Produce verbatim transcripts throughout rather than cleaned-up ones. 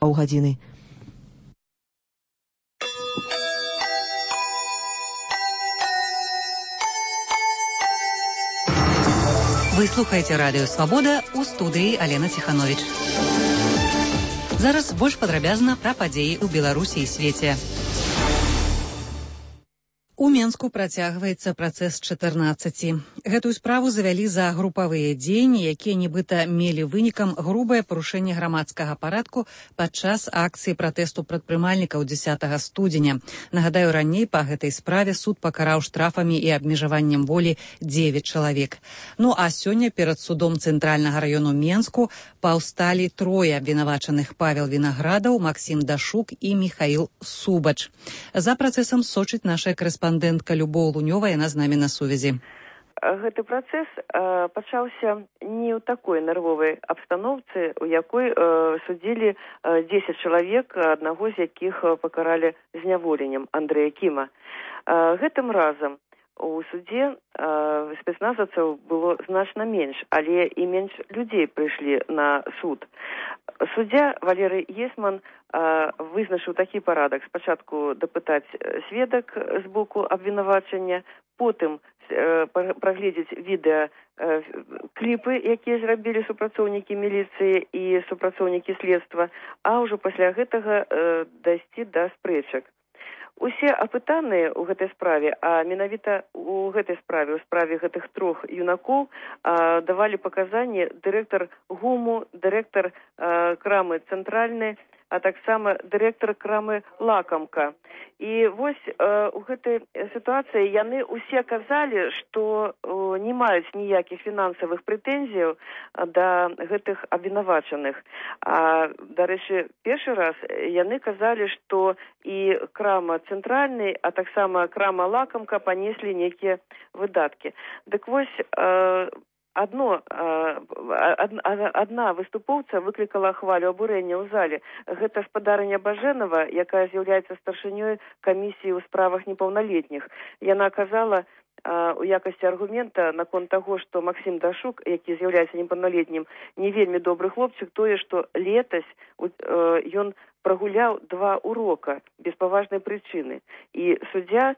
паўгадзіны. Вы слухаеце радыё «Свабода», у студыі Алена Ціхановіч. Зараз больш падрабязна пра падзеі ў Беларусі і свеце. У Менску працягваецца працэс чатырнаццаці. Гэтую справу завялі за групавыя дзеянні, якія нібыта мелі вынікам грубае парушэнне грамадскага парадку падчас акцыі пратэсту прадпрымальнікаў дзесятага студзеня. Нагадаю, раней па гэтай справе суд пакараў штрафамі і абмежаваннем волі дзевяць чалавек. Ну а сёння перад судом цэнтральнага раёну Менску паўсталі трое абвінавачаных: Павел Вінаградаў, Максім Дашук і Міхаіл Субач. За працэсам сочыць наша корэспандэнтка Любоў Лунёва, яна з намі на сувязі. Гэты працэс э, пачаўся не ў такой нервовай абстаноўцы, у якой э, судзілі э, дзесяць чалавек, аднаго з якіх пакаралі зняволеннем, Андрэя Кіма. Э, гэтым разам у судзе э, спецназаўцаў было значна менш, але і менш людзей прыйшлі на суд. Суддзя Валерый Есман э, вызначыў такі парадак: спачатку дапытаць сведак з боку абвінавачання, потым э, прагледзець відэа э, кліпы, якія зрабілі супрацоўнікі міліцыі і супрацоўнікі следства, а ўжо пасля гэтага э, дайсці да спрэчак. Усе апытаныя ў гэтай справе, а менавіта ў гэтай справе, у справе гэтых трох юнакоў, а, давалі паказанні дырэктар ГУМу, дырэктар а, крамы «Цэнтральны», а таксама дырэктар крамы «Лакамка». І вось э, у гэтай сітуацыі яны ўсе казалі, што э, не маюць ніякіх фінансавых прэтэнзіяў да гэтых абвінавачаных. А, дарэчы, першы раз яны казалі, што і крама «Цэнтральны», а таксама крама «Лакамка» панеслі нейкія выдаткі. Дык вось, э, Адно, адна выступоўца выклікала хвалю абурэння ў зале. Гэта спадарыня Бажэнава, якая з'яўляецца старшынёй камісіі ў справах непаўналетніх. Яна казала у якасці аргумента наконт таго, што Максім Дашук, які з'яўляецца непаўналетнім, не вельмі добры хлопчык, тое, што летась ён прагуляў два урока без паважнай прычыны. І суддзя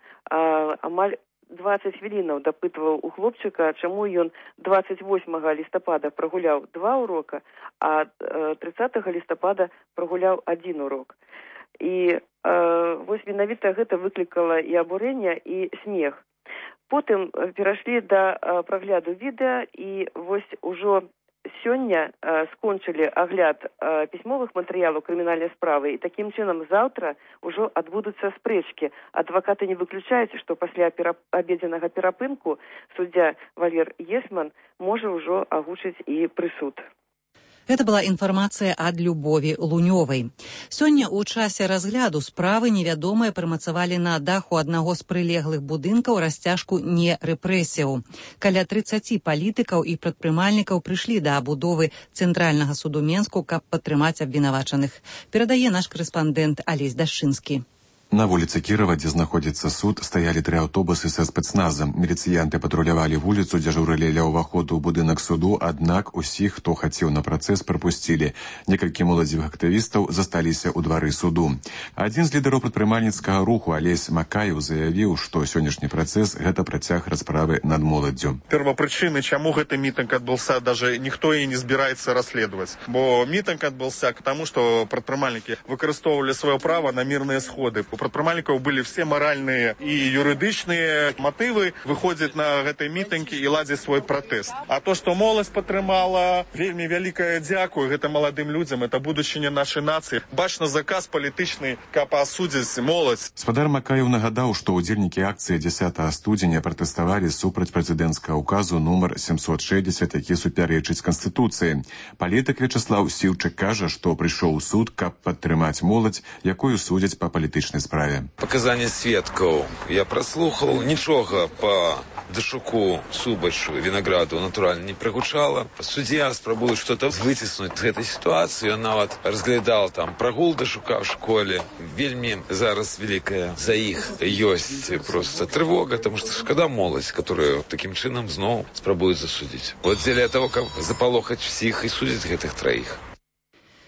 амаль дваццаць хвілінаў дапытваў у хлопчыка, чаму ён дваццаць восьмага лістапада прагуляў два урока, а трыццатага лістапада прагуляў адзін урок. І э, вось менавіта гэта выклікала і абурэнне, і смех. Потым перайшлі да э, прагляду відэа, і вось ужо сёння э, скончылі агляд э, пісьмовых матэрыялаў крымінальнай справы, і такім чынам заўтра ўжо адбудуцца спрэчкі. Адвакаты не выключаюць, што пасля перап... абедзенага перапынку суддзя Валер Есман можа ўжо агучыць і прысуд. Гэта была інфармацыя ад Любові Лунёвай. Сёння ў часе разгляду справы невядомыя прымацавалі на даху аднаго з прылеглых будынкаў расцяжку «Не рэпрэсіяў». Каля трыццаці палітыкаў і прадпрымальнікаў прыйшлі да абудовы Цэнтральнага суду Менску, каб падтрымаць абвінавачаных. Перадае наш корэспандэнт Алесь Дашчынскі. На вуліцы Кірава, дзе знаходзіцца суд, стаялі тры аўтобусы са спецназам. Міліцыянты патрулявалі вуліцу, дзяжурылі ля ўваходу ў будынак суду, аднак усіх, хто хацеў на працэс, прапусцілі. Некалькі моладзевых актывістаў засталіся ў двары суду. Адзін з лідараў прадпрымальніцкага руху, Алесь Макаеў, заявіў, што сённяшні працэс – гэта працяг расправы над моладдзю. Первопричины, чаму гэты мітынг адбыўся, даже ніхто і не збіраецца расследаваць. Бо мітынг адбыўся к таму, што прадпрымальнікі выкарыстоўвалі сваё права на мірныя сходы. У прадпрымальнікаў былі все маральныя і юрыдычныя матывы выходзіць на гэтай мітынгі і ладзіць свой пратэст. А то, што моладзь падтрымала, вельмі вялікае дзякуй гэта маладым людзям, это будучыня нашай нацыі. Бачна заказ палітычны, каб асудзіць моладзь. Спадар Макаеў нагадаў, што ўдзельнікі акцыі дзесятага студзеня пратэставалі супраць прэзідэнцкага указу нумар семьсот шестьдесят, які супярэчыць Канстытуцыі. Палітык Вячеслав Сіўчык кажа, што прыйшоў у суд, каб падтрымаць моладзь, якую судзяць па палітычнай справе. Показания сведкаў я праслухаў, нічога па Дашуку, Субачу, Вінаграду натуральна не прагучала. Суддзя спрабуе што-то выціснуць з гэтай сітуацыі. Ён нават разглядал там прагул Дашука в школе. Вельмі зараз вялікая за іх ёсць просто трывога, таму што шкада моладзь, которую такім чынам зноў спрабуюць засудзіць. Вот дзеля того, каб запалохаць всіх і судзіць гэтых траіх.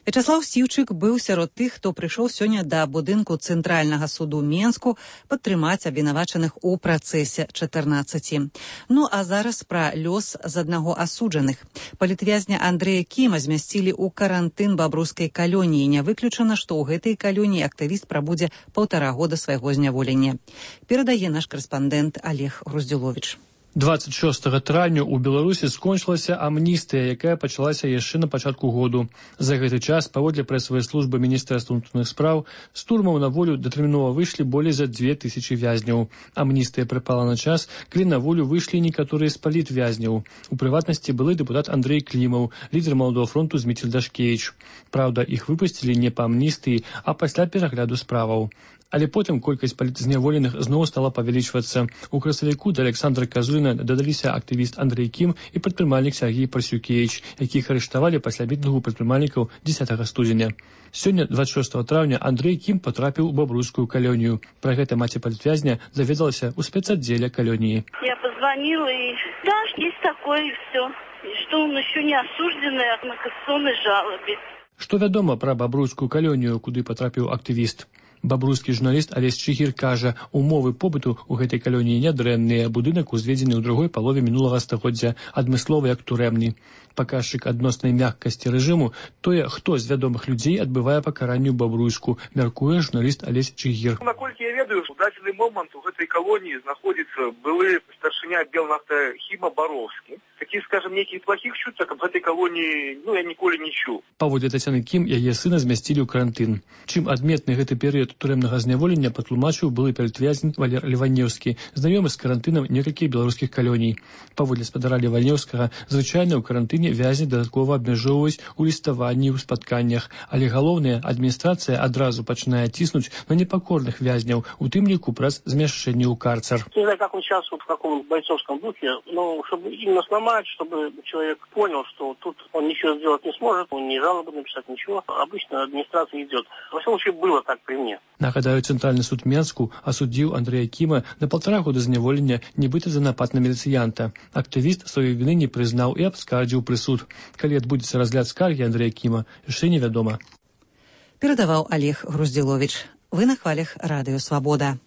Вячаслаў Сіўчык быў сярод тых, хто прыйшоў сёння да будынку Цэнтральнага суду Менску падтрымаць абвінавачаных у працэсе чатырнаццаці. Ну а зараз пра лёс з аднаго асуджаных. Палітвязня Андрэя Кіма змясцілі ў карантын бабруйскай калоніі. Не выключана, што ў гэтай калоніі актывіст прабудзе паўтара года свайго зняволення. Перадае наш корэспандэнт Олег Груздзіловіч. дваццаць шостага траўня ў Беларусі скончылася амністыя, якая пачалася яшчэ на пачатку году. За гэты час, паводле прэсавай службы Міністэрства ўнутраных спраў, з турмаў на волю датэрмінова выйшлі болей за дзве тысячы вязняў. Амністыя прыпала на час, калі на волю выйшлі некаторыя з палітвязняў. У прыватнасці былы дэпутат Андрэй Клімаў, лідар Маладога фронту Зміцель Дашкевіч. Праўда, іх выпусцілі не па амністыі, а пасля перагляду справаў. Але потым колькасць палітзняволеных зноў стала павялічвацца. У красавіку да Александра Казуліна дадаліся актывіст Андрэй Кім і прадпрымальнік Сергей Парсюкевіч, якіх арыштавалі пасля мітынгу прадпрымальнікаў дзесятага студзеня. Сёння, дваццаць шостага траўня, Андрэй Кім потрапіў у бабруйскую калонію. Пра гэта маці палітвязня даведалася ў спецаддзеле калоніі. Я позвонила и да, есть такое и все. И что он еще не осужденный от кассационной жалобы. Што вядома пра бабруйскую калонію, куды патрапіў актывіст? Бабруйскі журналіст Алесь Чыгір кажа, умовы побыту ў гэтай калоніі нядрэнныя, будынак узведзены ў другой палове мінулага стагоддзя, адмысловы як турэмны. Паказчык адноснай мяккасці рэжыму тое, хто з вядомых людзей адбывае пакаранне ў бабруйску, мяркуе журналіст Алесь Чыгір. Наколькі я ведаю, у дадзены момант у гэтай калоніі знаходзіцца былы старшыня Белнафтахіма Баровскі. Таких, скажем, неких плохих чуток об этой колонии, ну, я ніколі не чуў. Паводле Тацяны Кім, яе сына змясцілі ў карантын. Чым адметны гэты перыяд турэмнага зняволення патлумачыў былы палітвязень Валер Леванеўскі, знаёмы з карантынам некалькіх беларускіх калоній. Паводле спадара Леванеўскага, звычайна ў карантыне вязні дадаткова абмяжоўваюць у ліставанні і ў спатканнях, але галоўная адміністрацыя адразу пачынае ціснуць на непакорных вязняў, у тым ліку праз змяшчэнне ў карцер. Не знаю, как он сейчас в каком бойцовском духе, но чтобы именно сломать, чтобы человек понял, что тут он ничего сделать не сможет, он не жалобы написать, ничего. Обычно администрация идет. Во всяком случае, было так при мне. Нагадаю, Цэнтральны суд Менску асудзіў Андрэя Кіма на паўтара года зняволення нібыта за напад на міліцыянта. Актывіст сваёй віны не прызнаў і абскардзіў прысуд. Калі адбудзецца разгляд скаргі Андрэя Кіма, яшчэ невядома. Перадаваў Олег Груздзіловіч. Вы на хвалях Радыё Свабода.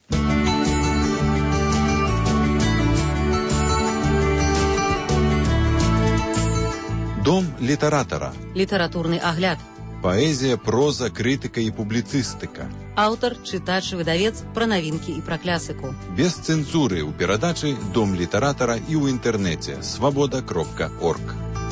Дом літаратара. Літаратурны агляд. Паэзія, проза, крытыка і публіцыстыка. Аўтар, чытач, выдавец пра навінкі і пра класіку. Без цэнзуры ў перадачы Дом літаратара і ў інтэрнэце свабода кропка орг.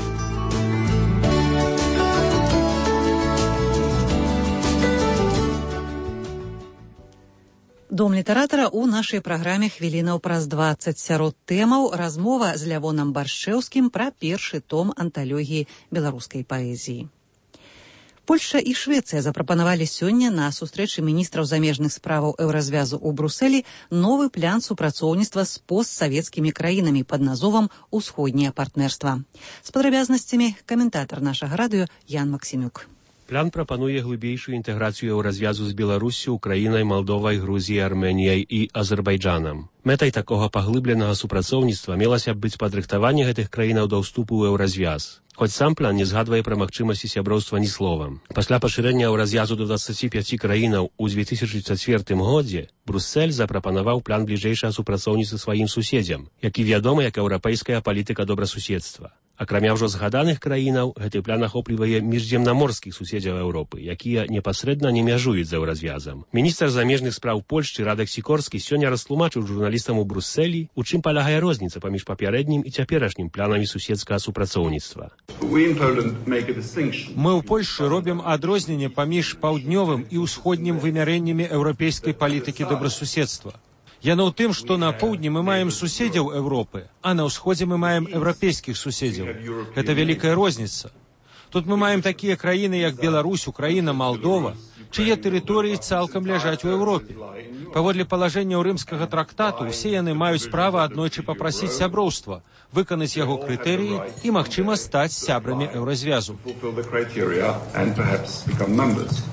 Дом літаратара ў нашай праграме хвілінаў праз дваццаць. Сярод тэмаў размова з Лявонам Баршчэўскім пра першы том анталогіі беларускай паэзіі. Польшча і Швецыя запрапанавалі сёння на сустрэчы міністраў замежных справаў еўразвязу ў Брусэлі новы план супрацоўніцтва з постсавецкімі краінамі пад назовам «Усходняе партнерства». З падрабязнасцямі каментатар нашага радыё Ян Максімюк. План прапануе глыбейшую інтэграцыю еўразвязу з Беларуссю, Украінай, Малдовай, Грузіяй, Арменіяй і Азербайджанам. Мэтай такога паглыбленага супрацоўніцтва мелася б быць падрыхтаванне гэтых краінаў да ўступу ў еўразвяз. Хоць сам план не згадвае пра магчымасці сяброўства ні словам. Пасля пашырэння еўразвязу да дваццаці пяці краінаў у дзве тысячы чацвёртым годзе Брусэль запрапанаваў план бліжэйшага супрацоўніцтва сваім суседзям, які вядомы як еўрапейская палітыка добрасуседства. Акрамя ўжо згаданых краінаў, гэты план ахоплівае міжземнаморскіх суседзяў Еўропы, якія непасрэдна не мяжуюць за еўразвязам. Міністр замежных спраў Польшчы Радек Сікорскі сёння растлумачыў журналістам у Брусэлі, у чым палягае розніца паміж папярэднім і цяперашнім планамі суседскага супрацоўніцтва. Мы ў Польшчы робім адрозненне паміж паўднёвым і ўсходнім вымярэннямі еўрапейскай палітыкі добрасуседства. Яно ў тым, што на поўдні мы маем суседзяў Еўропы, а на ўсходзе мы маем еўрапейскіх суседзяў. Гэта вялікая розніца. Тут мы маем такія краіны, як Беларусь, Украіна, Малдова, чые тэрыторыі цалкам ляжаць у Еўропе. Паводле палажэнняў рымскага трактату, усе яны маюць права аднойчы папрасіць сяброўства, выканаць яго крытэрыі і, магчыма, стаць сябрамі еўразвязу.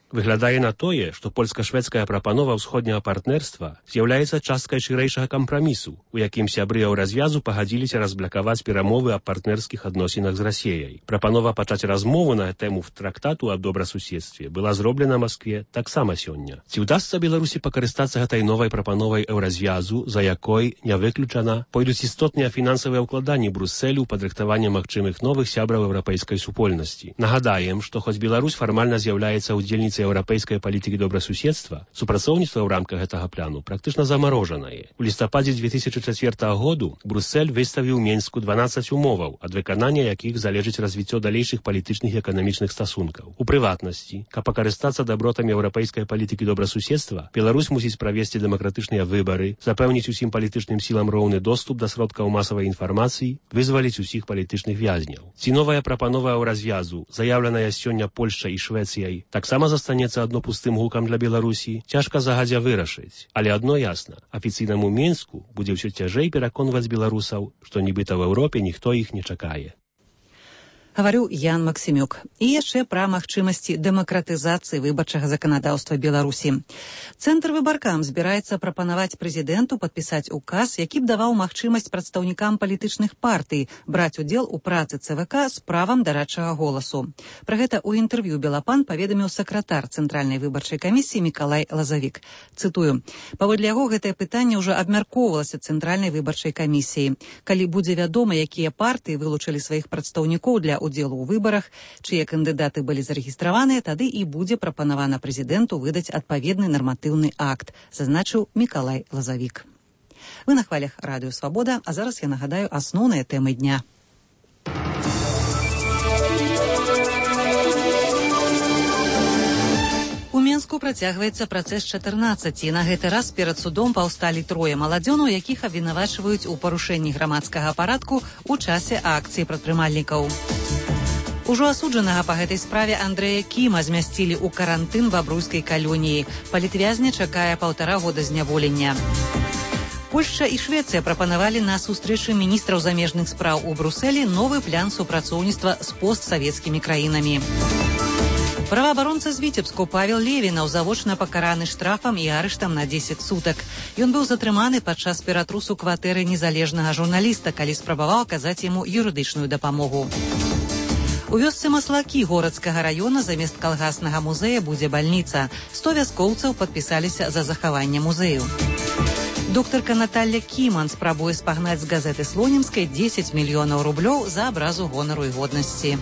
Выглядае на тое, што польска-шведская прапанова ўсходняга партнерства з'яўляецца часткай шырэйшага кампрамісу, у якім сябры развязу пагадзіліся разблакаваць перамовы аб партнерскіх адносінах з Расіяй. Прапанова пачаць размову на тэму трактату аб добрасуседстве была зроблена Маскве таксама сёння. Ці ўдасца Беларусі пакарыстацца гэтай новай прапановай еўразвязу, за якой, не выключана, пойдуць істотныя фінансавыя ўкладанні Брусселю ў падрыхтаванне магчымых новых сябраў еўрапейскай супольнасці. Нагадаем, што хоць Беларусь фармальна з'яўляецца ўдзельніцай еўрапейскай палітыкі добрасуседства, супрацоўніцтва ў рамках гэтага плану практычна замарожанае. У лістападзе две тысячы чацвёртага году Бруссель выставіў Менску дванаццаць умоваў, ад выканання якіх залежыць развіццё далейшых палітычных і эканамічных стасункаў. У прыватнасці, каб пакарыстацца дабротамі еўрапейскай палітыкі добрасуседства, Беларусь мусіць правесці дэмакратычныя выбары, запэўніць усім палітычным сілам роўны доступ да сродкаў масавай інфармацыі, вызваліць усіх палітычных вязняў. Ці новая прапанова еўразвязу, заяўленая сёння Польшчай і Швецыяй, таксама застанецца адно пустым гукам для Беларусі, цяжка загадзя вырашыць. Але адно ясна, афіцыйнаму Менску будзе ўсё цяжэй пераконваць беларусаў, што нібыта ў Еўропе ніхто іх не чакае. Гаварыў Ян Максімюк. І яшчэ пра магчымасці дэмакратызацыі выбарчага заканадаўства Беларусі. Цэнтр выбаркам збіраецца прапанаваць прэзідэнту падпісаць указ, які б даваў магчымасць прадстаўнікам палітычных партый браць удзел у працы ЦВК з правам дарадчага голасу. Пра гэта ў інтэрв'ю Белапан паведаміў сакратар Цэнтральнай выбарчай камісіі Мікалай Лазавік. Цытую: «Паводле яго гэтае пытанне ўжо абмяркоўвалася Цэнтральнай выбарчай камісіі. Калі будзе вядома, якія партыі вылучылі сваіх прадстаўнікоў для удзелу ў выбарах, чые кандыдаты былі зарэгістраваныя, тады і будзе прапанавана прэзідэнту выдаць адпаведны нарматыўны акт», зазначыў Мікалай Лазавік. Вы на хвалях радыё Свабода, а зараз я нагадаю асноўныя тэмы дня. У Менску працягваецца працэс чатырнаццаці. На гэты раз перад судом паўсталі трое маладзёнаў, якіх абвінавачваюць у парушэнні грамадскага парадку ў часе акцыі прадпрымальнікаў. Ужо асуджанага па гэтай справе Андрэя Кіма змясцілі ў карантын бабруйскай калоніі. Палітвязня чакае паўтара года зняволення. Польшча і Швецыя прапанавалі на сустрэчы міністраў замежных спраў у Брусселі новы план супрацоўніцтва з постсавецкімі краінамі. Праваабаронца з Віцебску Павел Левінаў завочна пакараны штрафам і арыштам на дзесяць сутак. Ён быў затрыманы падчас ператрусу кватэры незалежнага журналіста, калі спрабаваў аказаць яму юрыдычную дапамогу. У вёсцы Маслакі горадскага раёна замест калгаснага музея будзе бальніца. сто вяскоўцаў падпісаліся за захаванне музею. Доктарка Наталля Кіман спрабуе спагнаць з газеты Слонімскай дзесяць мільёнаў рублёў за абразу гонару і годнасці.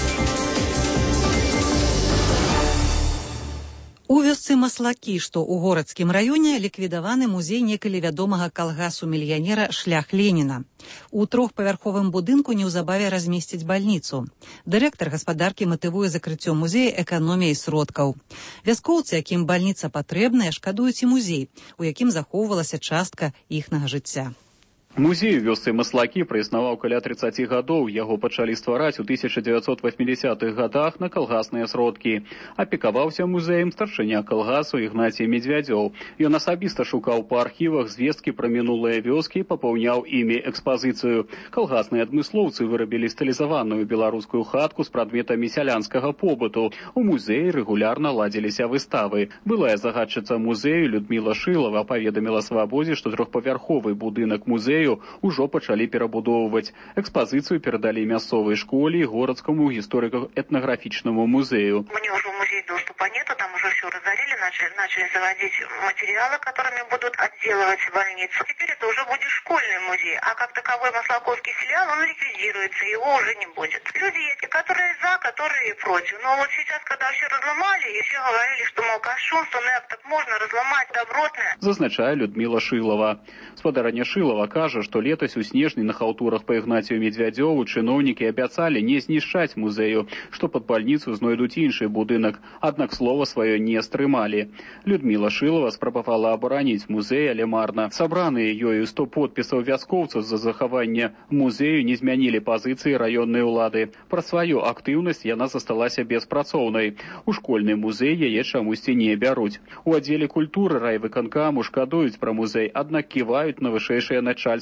У вёсцы Маслакі, што ў горадскім раёне, ліквідаваны музей некалі вядомага калгасу-мільянера «Шлях Леніна». У трохпавярховым будынку неўзабаве размесціць бальніцу. Дырэктар гаспадаркі матывуе закрыццё музея эканоміяй сродкаў. Вяскоўцы, якім бальніца патрэбная, шкадуюць і музей, у якім захоўвалася частка іхнага жыцця. Музей у вёсцы Маслакі праіснаваў каля трыццаці гадоў. Яго пачалі ствараць у тысяча дзевяцьсот васьмідзясятых гадах на калгасныя сродкі. Апекаваўся музеем старшыня калгасу Ігнацій Медвядзёў. Ён асабіста шукаў па архівах звесткі пра мінулыя вёскі і папаўняў імі экспазіцыю. Калгасныя адмыслоўцы вырабілі стылізаваную беларускую хатку з прадметамі сялянскага побыту. У музеі рэгулярна ладзіліся выставы. Былая загадчыца музею Людміла Шылава паведаміла Свабодзе, што трохпавярховы будынак музею ужо пачалі перабудоўваць. Экспазіцыю перадалі мясцовай школе і горадскаму гісторыка-этнаграфічнаму музею. Мне уже в музей доступа нету, там уже все разорили, начали, начали заводить материалы, которыми будут отделывать больницу. Теперь это уже будет школьный музей, а как таковой маслаковский филиал, он ликвидируется, его уже не будет. Люди есть, которые за, которые против. Но вот сейчас, когда все разломали, и все говорили, что, мол, кощунство, ну як так можно разломать добротное. Зазначае Людмила Шылова. Спадарня Шылова кажа, што летась у снежні на хаўтурах па Ігнацію Медвядзёву чыноўнікі абяцалі не знішчаць музею, што пад бальніцу знойдуць іншы будынак, аднак слова сваё не стрымалі. Людмила Шылова спрабавала абараніць музей, але марна. Сабраныя ёю сто подпісаў вяскоўцаў за захаванне музею не змянілі пазіцыі раённай улады. Пра сваю актыўнасць яна засталася беспрацоўнай. У школьны музей яе чамусьці не бяруць. У аддзеле культуры райвыканкаму шкадуюць пра музей, аднак ківаюць на вышэйшае начальства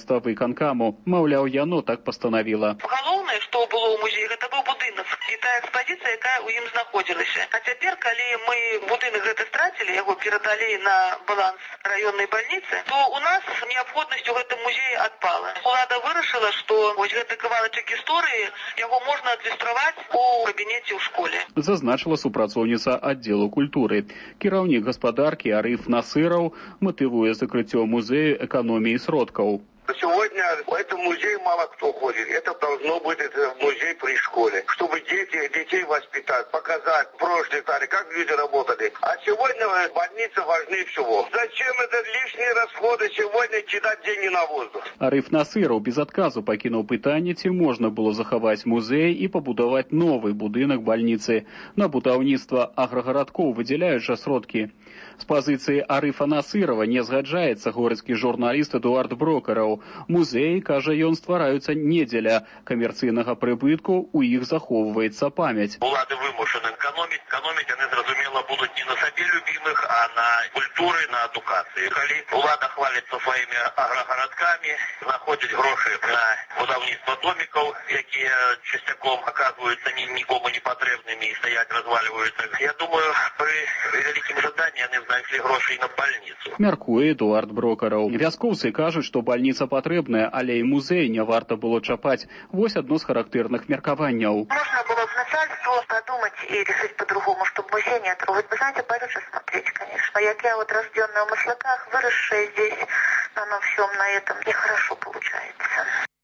кіраўніцтва выканкаму. Маўляў, яно так пастанавіла. Галоўнае, што было ў музеі, гэта быў будынак і тая экспазіцыя, якая ў ім знаходзілася. А цяпер, калі мы будынак гэты страцілі, яго перадалі на баланс раённай бальніцы, то у нас неабходнасць у гэтым музеі адпала. Улада вырашыла, што вось гэты кавалачак гісторыі, яго можна адлюстраваць у кабінеце ў школе. Зазначыла супрацоўніца аддзелу культуры. Кіраўнік гаспадаркі Арыф Насыраў матывуе закрыццё музею эканоміі сродкаў. Сегодня в этом музее мало кто ходит. Это должно быть это музей при школе. Чтобы дети, детей воспитать, показать прошлые старые, как люди работали. А сегодня больницы важнее всего. Зачем это лишние расходы сегодня кидать деньги на воздух? Арыф Насыраў без адказу пакінуў пытанне, ці можна было захаваць музей і пабудаваць новы будынак бальніцы. На будаўніцтва аграгарадкоў выдзяляюць жа сродкі. З пазіцыі Арыфа Насырава не згаджаецца горадскі журналіст Эдуард Брокараў. Музеі, кажа ён, ствараюцца не дзеля камерцыйнага прыбытку, у іх захоўваецца памяць. Улады вымушаны эканоміць. Эканоміць яны, зразумела, будуць не на сабе любімых, а на культуры, на адукацыі. Калі улада хваліцца сваімі аграгарадкамі, знаходзіць грошы на будаўніцтва домікаў, якія часцяком аказваюцца нікому не патрэбнымі і стаяць, развальваюцца. Я думаю, пры вялікім жаданні яны знайшлі грошы і на бальніцу. Мяркуе Эдуард Брокараў. Вяскоўцы кажуць, што бальніца патрэбная, але і музей не варта было чапаць. Вось адно з характэрных меркаванняў. Можно было в начальству подумать и решить по-другому, чтобы музей не трогать. Вы знаете, получше смотреть, конечно. Як я вот рожденная в Маслаках, выросшая здесь, на всем на этом нехорошо получается.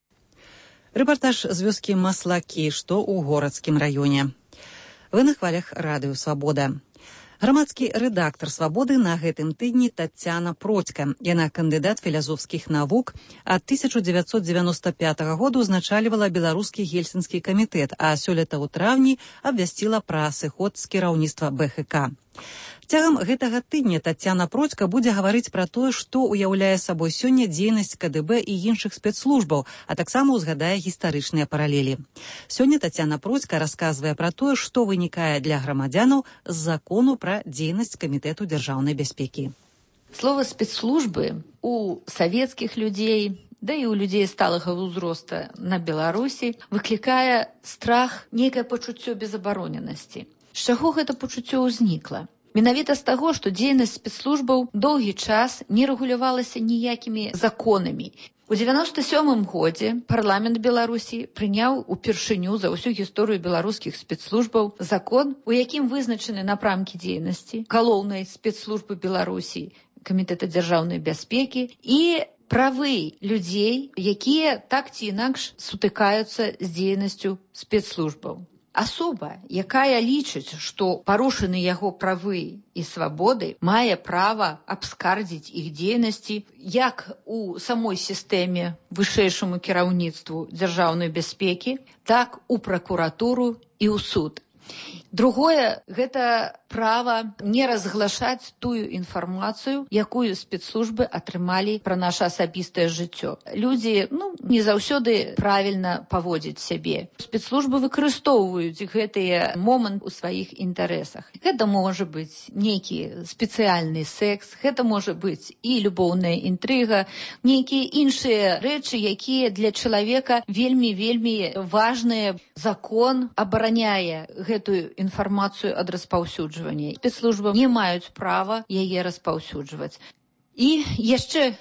Рэпартаж з вёскі Маслакі, што ў горадскім раёне. Вы на хвалях радыё «Свабода». Грамадскі рэдактар «Свабоды» на гэтым тыдні Тацяна Процька. Яна кандыдат філазофскіх навук. Ад тысяча дзевяцьсот дзевяноста пятага году узначальвала беларускі гельсінскі камітэт, а сёлета ў траўні абвясціла пра сыход з кіраўніцтва бэ ха ка. Цягам гэтага тыдня Тацяна Процька будзе гаварыць пра тое, што ўяўляе сабой сёння дзейнасць ка дэ бэ і іншых спецслужбаў, а таксама ўзгадае гістарычныя паралелі. Сёння Тацяна Процька расказвае пра тое, што вынікае для грамадзянаў з закону пра дзейнасць камітэту дзяржаўнай бяспекі. Слова спецслужбы у савецкіх людзей, да і ў людзей сталага ўзроста на Беларусі выклікае страх, нейкае пачуццё безабароненасці. З чаго гэта пачуццё ўзнікла? Менавіта з таго, што дзейнасць спецслужбаў доўгі час не рэгулявалася ніякімі законамі. У дзевяноста сёмым годзе парламент Беларусі прыняў упершыню за ўсю гісторыю беларускіх спецслужбаў закон, у якім вызначаны напрамкі дзейнасці галоўнай спецслужбы Беларусі, камітэта дзяржаўнай бяспекі і правы людзей, якія так ці інакш сутыкаюцца з дзейнасцю спецслужбаў. Асоба, якая лічыць, што парушаны яго правы і свабоды, мае права абскардзіць іх дзейнасці як у самой сістэме вышэйшаму кіраўніцтву дзяржаўнай бяспекі, так у пракуратуру і ў суд. Другое, гэта права не разглашаць тую інфармацыю, якую спецслужбы атрымалі пра наша асабістае жыццё. Людзі, ну, не заўсёды правільна паводзяць сябе. Спецслужбы выкарыстоўваюць гэтыя момант у сваіх інтарэсах. Гэта можа быць нейкі спецыяльны секс, гэта можа быць і любоўная інтрыга, нейкія іншыя рэчы, якія для чалавека вельмі-вельмі важныя. Закон абараняе гэтую інфармацыю ад распаўсюджвання. Спецслужбы не маюць права яе распаўсюджваць. І яшчэ,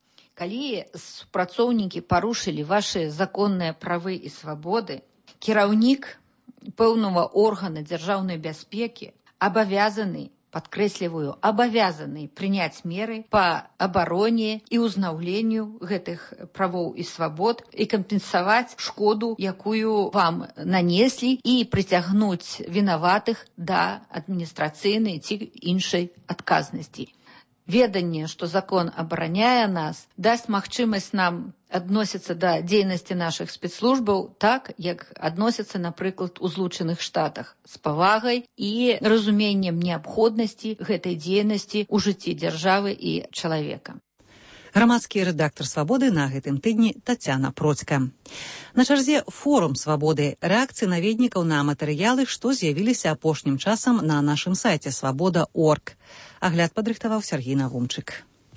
калі супрацоўнікі парушылі вашы законныя правы і свабоды, кіраўнік пэўнага органа дзяржаўнай бяспекі абавязаны, падкрэсліваю, абавязаны прыняць меры па абароне і ўзнаўленню гэтых правоў і свабод і кампенсаваць шкоду, якую вам нанеслі, і прыцягнуць вінаватых да адміністрацыйнай ці іншай адказнасці. Веданне, што закон абараняе нас, дасць магчымасць нам адносіцца да дзейнасці нашых спецслужбаў так, як адносяцца, напрыклад, у Злучаных Штатах, з павагай і разуменнем неабходнасці гэтай дзейнасці ў жыцці дзяржавы і чалавека. Грамадскі рэдактар «Свабоды» на гэтым тыдні Тацяна Процька. На чарзе форум «Свабоды» рэакцыі наведнікаў на матэрыялы, што з'явіліся апошнім часам на нашым сайце свабода крапка орг. Агляд падрыхтаваў Сергій Навумчык.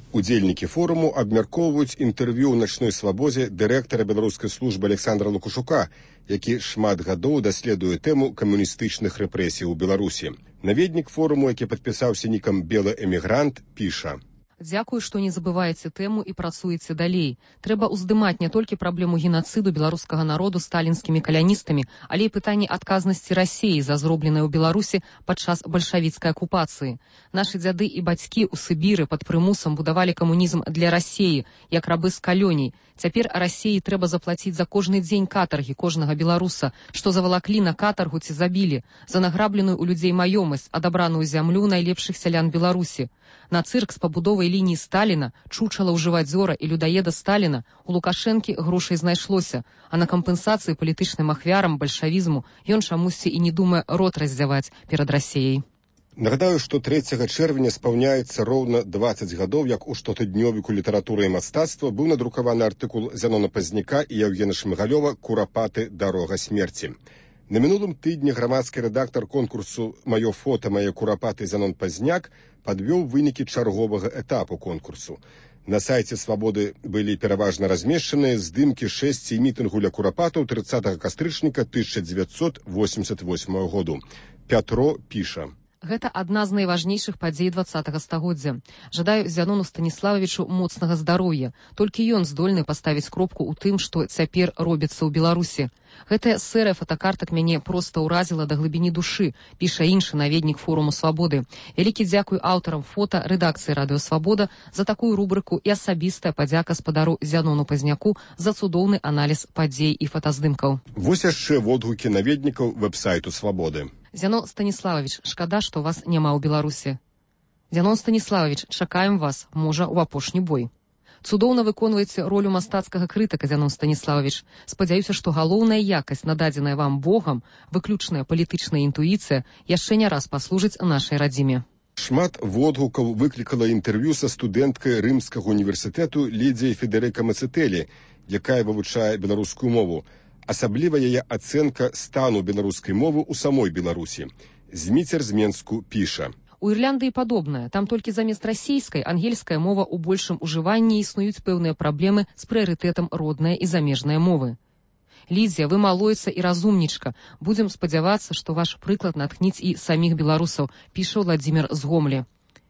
Удзельнікі форуму абмяркоўваюць інтэрв'ю ў начной свабодзе дырэктара беларускай службы Александра Лукашука, які шмат гадоў даследуе тэму камуністычных рэпрэсій у Беларусі. Наведнік форуму, які падпісаўся нікам «Белы эмігрант», піша: Дзякую, што не забываеце тэму і працуеце далей. Трэба ўздымаць не толькі праблему генацыду беларускага народу сталінскімі каляністамі, але і пытанне адказнасці Расіі за зробленае ў Беларусі падчас бальшавіцкай акупацыі. Нашы дзяды і бацькі ў Сыбіры пад прымусам будавалі камунізм для Расіі, як рабы з калёней. Цяпер Расіі трэба заплаціць за кожны дзень катаргі кожнага беларуса, што завалаклі на катаргу ці забілі, за награбленую ў людзей маёмасць, адабраную зямлю найлепшых сялян Беларусі. На цырк з пабудовай лініі Сталіна, чучала ўжывадзёра і людаеда Сталіна у Лукашэнкі грошай знайшлося, а на кампенсацыі палітычным ахвярам бальшавізму ён чамусьці і не думае рот раздзяваць перад Расіяй. Нагадаю, што трэцяга чэрвеня спаўняецца роўна дваццаць гадоў, як у штотыднёвіку літаратуры і мастацтва быў надрукаваны артыкул Зянона Пазняка і Яўгена Шмыгалёва «Курапаты. Дарога смерці». На мінулым тыдні грамадскі рэдактар конкурсу «Маё фота, мае курапаты» Зянон Пазняк падвёў вынікі чарговага этапу конкурсу. На сайце «Свабоды» былі пераважна размешчаныя здымкі шэсці мітынгу ля курапатаў трыццатага кастрычніка тысяча дзевяцьсот восемьдесят восьмага году. Пятро піша: Гэта адна з найважнейшых падзей дваццатага стагоддзя. Жадаю Зянону Станіслававічу моцнага здароўя. Толькі ён здольны паставіць кропку ў тым, што цяпер робіцца ў Беларусі. Гэтая серыя фотакартак мяне проста ўразіла да глыбіні душы, піша іншы наведнік форуму «Свабоды». Вялікі дзякуй аўтарам фота рэдакцыі «Радыё Свабода» за такую рубрыку і асабістая падзяка спадару Зянону Пазняку за цудоўны аналіз падзей і фотаздымкаў. Вось яшчэ водгукі наведнікаў вэб-сайту «Свабоды». Зянон Станіслававіч, шкада, што вас няма ў Беларусі. Зянон Станіслававіч, чакаем вас, можа, у апошні бой. Цудоўна выконваеце ролю мастацкага крытыка, Зянон Станіслававіч. Спадзяюся, што галоўная якасць, нададзеная вам Богам, выключная палітычная інтуіцыя, яшчэ не раз паслужыць нашай радзіме. Шмат водгукаў выклікала інтэрв'ю са студэнткай Рымскага універсітэту Лідзіяй Федэрыка Мацэтэлі, якая вывучае беларускую мову. Асабліва яе ацэнка стану беларускай мовы ў самой Беларусі. Зміцер з Менску піша: У Ірландыі падобнае. Там толькі замест расійскай ангельская мова ў большым ужыванні існуюць пэўныя праблемы з прыярытэтам родная і замежная мовы. Лідзія, вы малойца і разумнічка. Будзем спадзявацца, што ваш прыклад натхніць і саміх беларусаў, піша Владзімір з Гомлі.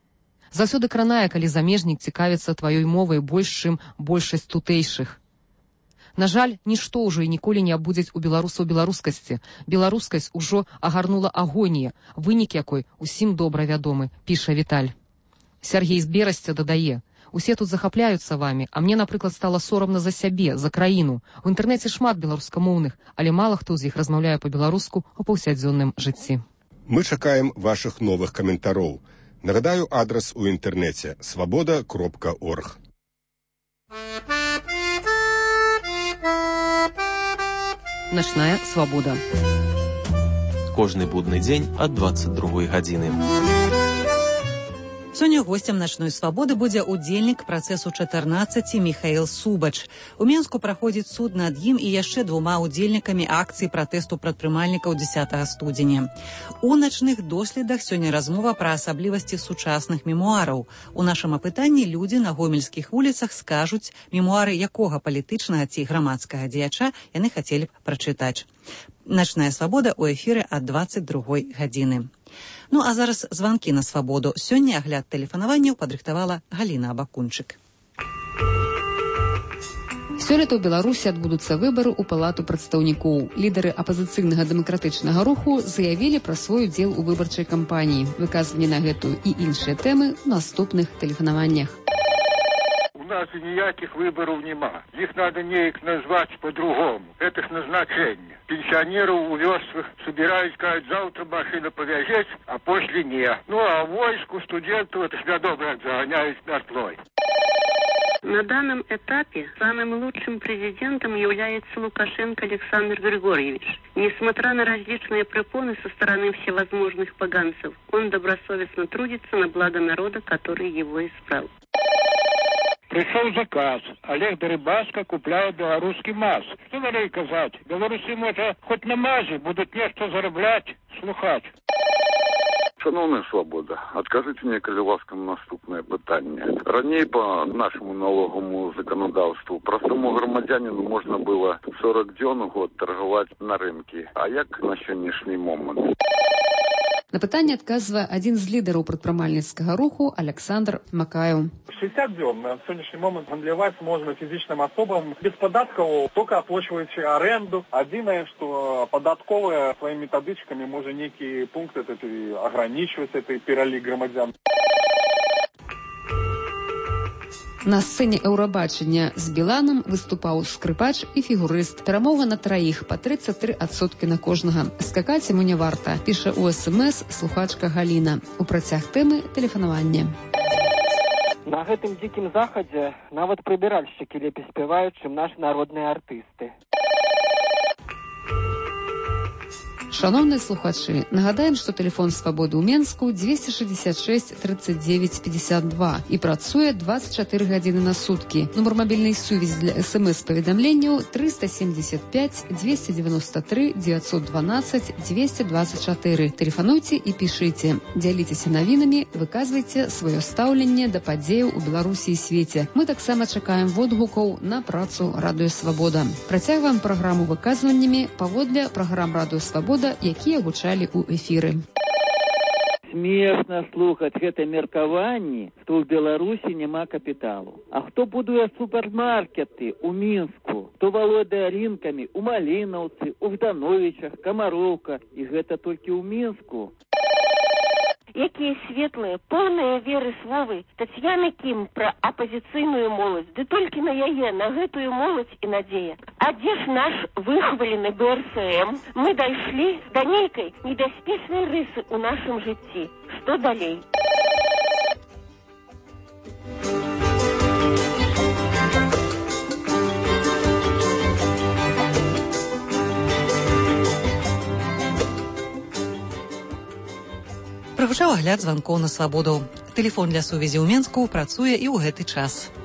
Заўсёды кранае, калі замежнік цікавіцца тваёй мовай больш, чым большасць тутэйшых. На жаль, нішто ўжо і ніколі не абудзяць у беларусаў беларускасці. Беларускасць ужо агарнула агонія, вынік якой усім добра вядомы, піша Віталь. Сяргей з Берасця дадае: Усе тут захапляюцца вамі, а мне, напрыклад, стала сорамна за сябе, за краіну. У інтэрнэце шмат беларускамоўных, але мала хто з іх размаўляе па-беларуску ў паўсядзённым жыцці. Мы чакаем вашых новых каментароў. Нагадаю адрас у інтэрнэце свабода кропка орг. Начная свабода. Кожны будны дзень ад дваццаць другой гадзіны. Сёння госцем начной свабоды будзе удзельнік працэсу чатырнаццаці Міхаіл Субач. У Менску праходзіць суд над ім і яшчэ двума удзельнікамі акцыі пратэсту прадпрымальнікаў дзесятага студзеня. У начных доследах сёння размова пра асаблівасці сучасных мемуараў. У нашым апытанні людзі на гомельскіх вуліцах скажуць, мемуары якога палітычнага ці грамадскага дзеяча яны хацелі б прачытаць. Начная свабода ў эфіры ад дваццаць другой гадзіны. Ну, а зараз званкі на свабоду. Сёння агляд тэлефанаванняў падрыхтавала Галіна Абакунчык. Сёлета ў Беларусі адбудуцца выбары ў палату прадстаўнікоў. Лідары апазіцыйнага дэмакратычнага руху заявілі пра свой удзел у выбарчай кампаніі. Выказванні на гэтую і іншыя тэмы ў наступных тэлефанаваннях. У нас ніякіх выбораў няма. Іх надо неяк назваць по-другому. Это ж назначение. Пенсионеров у вёсках собираюсь, сказать, завтра машина повязеть, а после не. Ну, а войску студентов это ж добро загоняют метлой. На данном этапе самым лучшим президентом является Лукашенко Александр Григорьевич. Несмотря на различные препоны со стороны всевозможных поганцев, он добросовестно трудится на благо народа, который его избрал. Пришел заказ. Олег Дерибаска купляет белорусский МАЗ. Что надо казать? Белорусы, может, хоть на МАЗе будут нечто зараблять, слухать. Шановная Свобода, адкажыце мне, калі ласка, на наступнае пытанне. Раней по нашему налоговому законодавству простому громадянину можно было сорок дзён год торговать на рынке. А як на сённяшні момент? На пытанне адказвае адзін з лідараў прадпрымальніцкага руху Александр Макаев. шестьдесят дзён на сегодняшний момент гандляваць можно физичным особам без податков, только оплачиваючи аренду. Одиное, что податковая своими методичками может некие пункты ограничивать этой перелик громадян. На сцэне Еўрабачання з Біланам выступаў скрыпач і фігурыст. Перамога на траіх па тридцать три адсоткі на кожнага. Скакаць яму не варта, піша у эс-эм-эс слухачка Галіна. У працяг тэмы тэлефанавання. На гэтым дзікім захадзе нават прыбіральшчыкі лепей спяваюць, чым нашы народныя артысты. Шановныя слухачы, нагадаем, што тэлефон Свабоды ў Менску двести шестьдесят шесть тридцать девять пятьдесят два і працуе двадцать четыре гадзіны на суткі. Нумар мабільнай сувязі для эс-эм-эс-паведамленняў триста семьдесят пять двести девяносто три девятьсот двенадцать двести двадцать четыре. Тэлефануйце і пішыце. Дзяліцеся навінамі, выказвайце сваё стаўленне да падзеяў у Беларусі і свеце. Мы таксама чакаем водгукаў на працу Радыё Свабода. Працягваем праграму выказваннямі паводле праграм Радыё Свабода, якія гучалі ў эфіры. Смешна слухаць гэта меркаванне, што ў Беларусі няма капіталу. А хто будуе супермаркеты ў Мінску, хто валодае рынкамі ў Малінаўцы, у Ждановічах, Камароўка, і гэта толькі ў Мінску. Якія светлыя, поўныя веры словы Тацьяны Кім пра апазіцыйную моладзь, ды толькі на яе, на гэтую моладзь і надзея. А дзе ж наш выхвалены бэ эр эс эм? Мы дайшлі да нейкай небяспечнай рысы ў нашым жыцці. Што далей? Прагучаў агляд званкоў на Свабоду. Тэлефон для сувязі ў Менску працуе і ў гэты час.